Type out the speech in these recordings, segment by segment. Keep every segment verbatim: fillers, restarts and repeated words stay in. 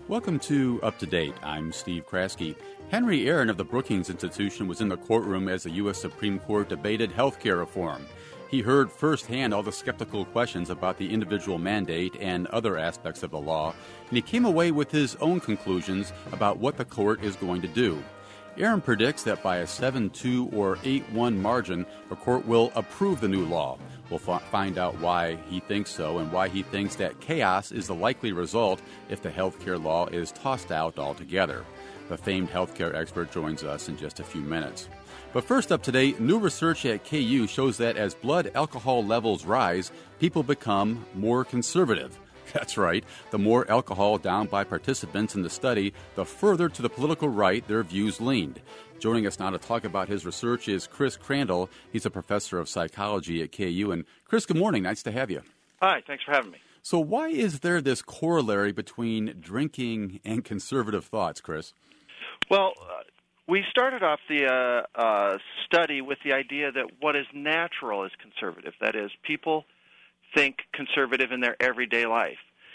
Welcome to Up to Date. I'm Steve Kraske. Henry Aaron of the Brookings Institution was in the courtroom as the U S Supreme Court debated health care reform. He heard firsthand all the skeptical questions about the individual mandate and other aspects of the law, and he came away with his own conclusions about what the court is going to do. Aaron predicts that by a seven two or eight one margin, the court will approve the new law. We'll f- find out why he thinks so and why he thinks that chaos is the likely result if the health care law is tossed out altogether. The famed healthcare expert joins us in just a few minutes. But first up today, new research at K U shows that as blood alcohol levels rise, people become more conservative. That's right. The more alcohol downed by participants in the study, the further to the political right their views leaned. Joining us now to talk about his research is Chris Crandall. He's a professor of psychology at K U. And Chris, good morning. Nice to have you. Hi. Thanks for having me. So why is there this corollary between drinking and conservative thoughts, Chris? Well, uh, we started off the uh, uh, study with the idea that what is natural is conservative. That is, people think conservative in their everyday life.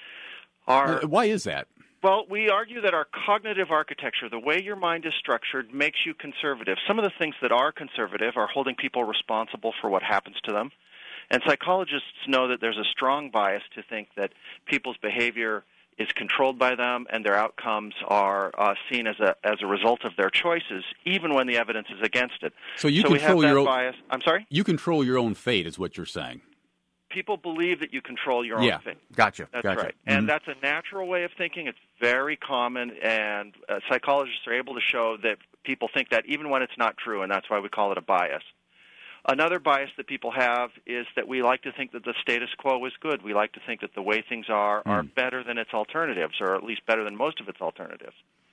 Our, uh, why is that? Well, we argue that our cognitive architecture, the way your mind is structured, makes you conservative. Some of the things that are conservative are holding people responsible for what happens to them. And psychologists know that there's a strong bias to think that people's behavior is controlled by them and their outcomes are uh, seen as a as a result of their choices, even when the evidence is against it. So you so control we have your that own bias. I'm sorry? You control your own fate is what you're saying. People believe that you control your yeah, own fate. Gotcha. That's gotcha. right. Mm-hmm. And that's a natural way of thinking. It's very common, and uh, psychologists are able to show that people think that even when it's not true, and that's why we call it a bias. Another bias that people have is that we like to think that the status quo is good. We like to think that the way things are are Mm. better than its alternatives, or at least better than most of its alternatives.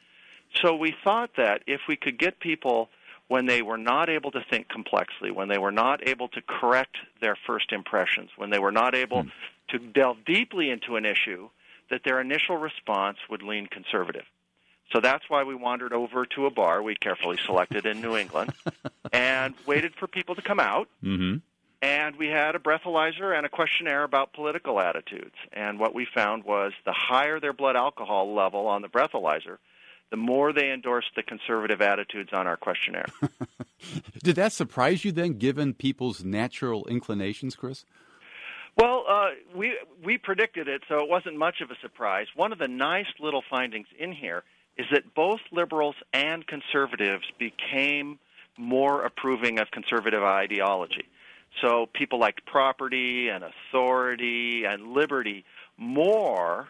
So we thought that if we could get people, when they were not able to think complexly, when they were not able to correct their first impressions, when they were not able mm. to delve deeply into an issue, that their initial response would lean conservative. So that's why we wandered over to a bar we carefully selected in New England and waited for people to come out. Mm-hmm. And we had a breathalyzer and a questionnaire about political attitudes. And what we found was the higher their blood alcohol level on the breathalyzer, the more they endorsed the conservative attitudes on our questionnaire. Did that surprise you then, given people's natural inclinations, Chris? Well, uh, we we predicted it, so it wasn't much of a surprise. One of the nice little findings in here is that both liberals and conservatives became more approving of conservative ideology. So people liked property and authority and liberty more,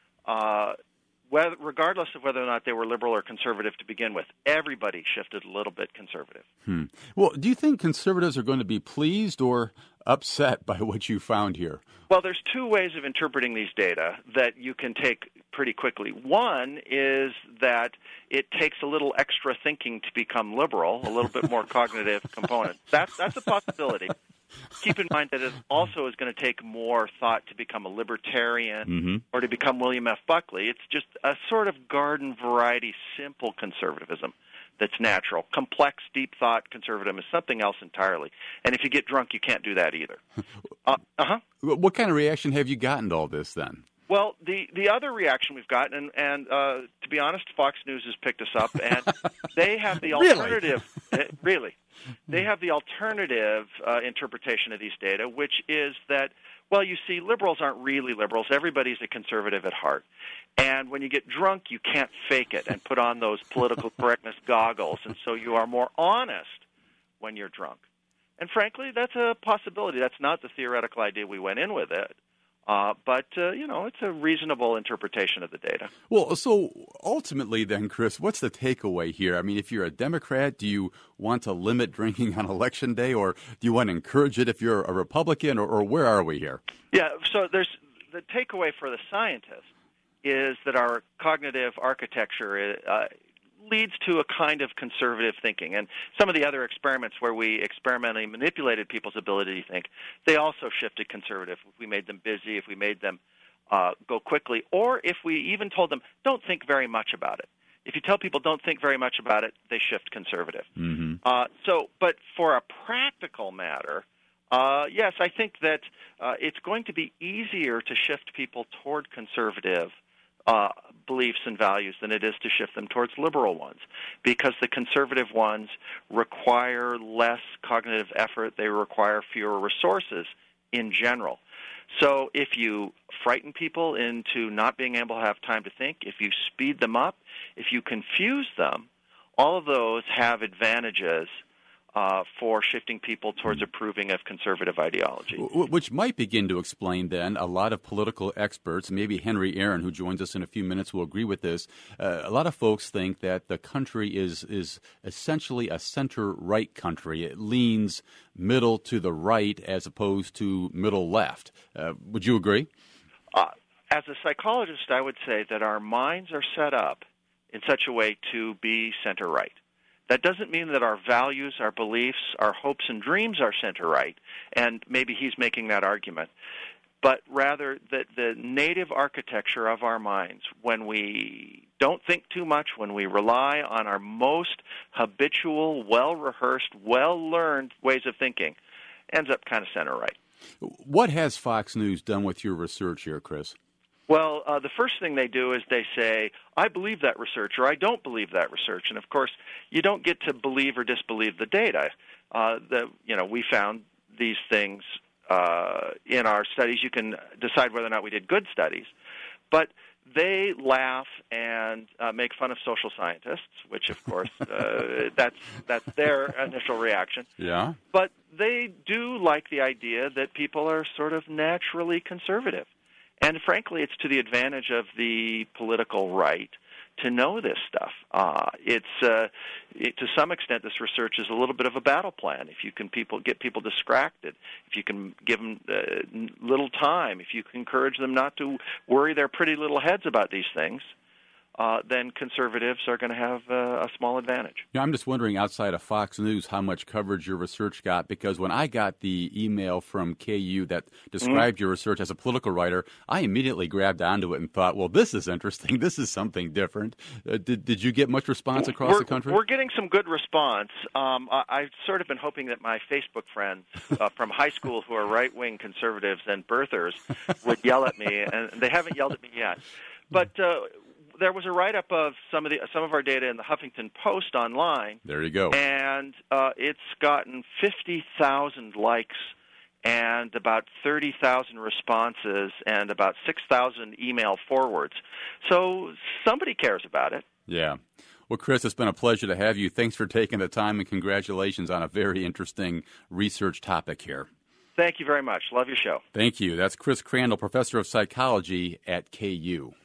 uh, whether, regardless of whether or not they were liberal or conservative to begin with. Everybody shifted a little bit conservative. Hmm. Well, do you think conservatives are going to be pleased or upset by what you found here? Well, there's two ways of interpreting these data that you can take pretty quickly. One is that it takes a little extra thinking to become liberal, a little bit more cognitive component. That's, that's a possibility. Keep in mind that it also is going to take more thought to become a libertarian mm-hmm. or to become William F. Buckley. It's just a sort of garden variety, simple conservatism that's natural. Complex, deep thought conservatism is something else entirely. And if you get drunk, you can't do that either. Uh, uh-huh. What kind of reaction have you gotten to all this then? Well, the, the other reaction we've gotten, and, and uh, to be honest, Fox News has picked us up, and they have the alternative. Really? really. They have the alternative uh, interpretation of these data, which is that, well, you see, liberals aren't really liberals. Everybody's a conservative at heart. And when you get drunk, you can't fake it and put on those political correctness goggles, and so you are more honest when you're drunk. And frankly, that's a possibility. That's not the theoretical idea we went in with it. Uh, but, uh, you know, it's a reasonable interpretation of the data. Well, so ultimately then, Chris, what's the takeaway here? I mean, if you're a Democrat, do you want to limit drinking on Election Day, or do you want to encourage it if you're a Republican, or, or where are we here? Yeah, so there's the takeaway for the scientist is that our cognitive architecture uh, leads to a kind of conservative thinking. And some of the other experiments where we experimentally manipulated people's ability to think, they also shifted conservative. If we made them busy, if we made them uh, go quickly, or if we even told them, don't think very much about it. If you tell people don't think very much about it, they shift conservative. Mm-hmm. Uh, so, but for a practical matter, uh, yes, I think that uh, it's going to be easier to shift people toward conservative uh, beliefs and values than it is to shift them towards liberal ones, because the conservative ones require less cognitive effort. They require fewer resources in general. So if you frighten people into not being able to have time to think, if you speed them up, if you confuse them, all of those have advantages Uh, for shifting people towards approving of conservative ideology. Which might begin to explain, then, a lot of political experts, maybe Henry Aaron, who joins us in a few minutes, will agree with this. Uh, a lot of folks think that the country is, is essentially a center-right country. It leans middle to the right as opposed to middle-left. Uh, would you agree? Uh, as a psychologist, I would say that our minds are set up in such a way to be center-right. That doesn't mean that our values, our beliefs, our hopes and dreams are center-right, and maybe he's making that argument, but rather that the native architecture of our minds, when we don't think too much, when we rely on our most habitual, well-rehearsed, well-learned ways of thinking, ends up kind of center-right. What has Fox News done with your research here, Chris? Well, uh, the first thing they do is they say, I believe that research, or I don't believe that research. And, of course, you don't get to believe or disbelieve the data. Uh, the, you know, we found these things uh, in our studies. You can decide whether or not we did good studies. But they laugh and uh, make fun of social scientists, which, of course, uh, that's, that's their initial reaction. Yeah. But they do like the idea that people are sort of naturally conservative. And frankly, it's to the advantage of the political right to know this stuff. Uh, it's uh, it, to some extent, this research is a little bit of a battle plan. If you can people get people distracted, if you can give them uh, little time, if you can encourage them not to worry their pretty little heads about these things, uh, then conservatives are going to have uh, a small advantage. Yeah, I'm just wondering, outside of Fox News, how much coverage your research got, because when I got the email from K U that described mm-hmm. your research as a political writer, I immediately grabbed onto it and thought, well, this is interesting. This is something different. Uh, did, did you get much response across we're, the country? We're getting some good response. Um, I, I've sort of been hoping that my Facebook friends uh, from high school who are right-wing conservatives and birthers would yell at me, and they haven't yelled at me yet. But uh, there was a write-up of some of the some of our data in the Huffington Post online. There you go. And uh, it's gotten fifty thousand likes and about thirty thousand responses and about six thousand email forwards. So somebody cares about it. Yeah. Well, Chris, it's been a pleasure to have you. Thanks for taking the time, and congratulations on a very interesting research topic here. Thank you very much. Love your show. Thank you. That's Chris Crandall, professor of psychology at K U.